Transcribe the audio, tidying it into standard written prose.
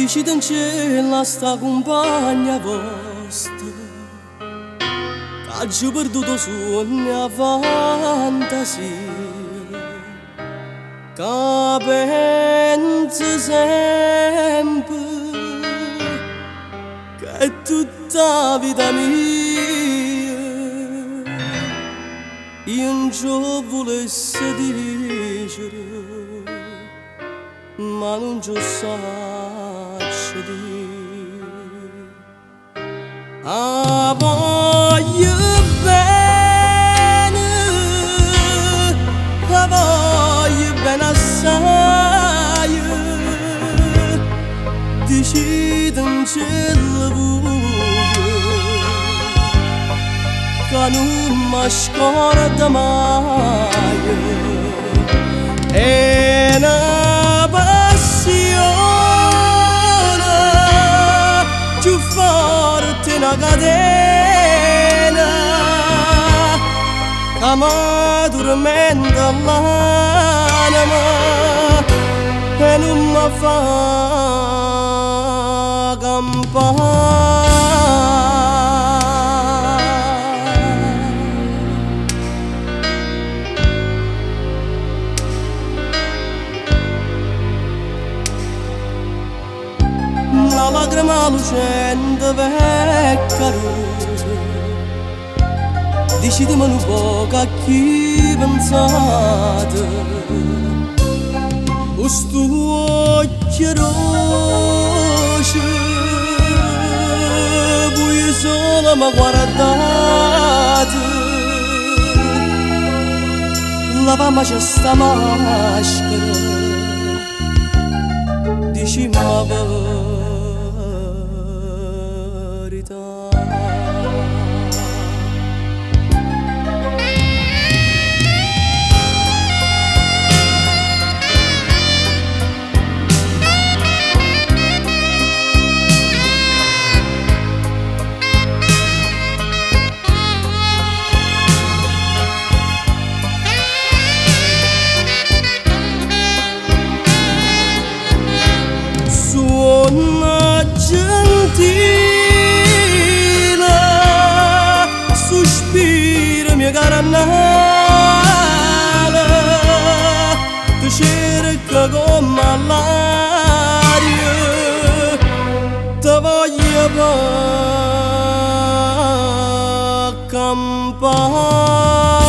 Dici in cielo sta compagna vostra che ha già perduto sogno a fantasia, che pensa sempre che è tutta vita mia. Io non ci volessi dire, ma non ci saccio dire. Ah, voglio bene assai, decidi in cielo che non mi scorda mai. È una passione più forte, una catena che mi tormenta l'anima e non mi fa campare. Una lacrima lucente vecchia rosa, decidimi un po' a chi pensate. Questo occhio rosso, voi solo mi guardate. Lavammi questa maschera, dicimi la verità. Suona gentile, sospira mia cara Nale, ti cerca come l'aria, ti voglio per campare.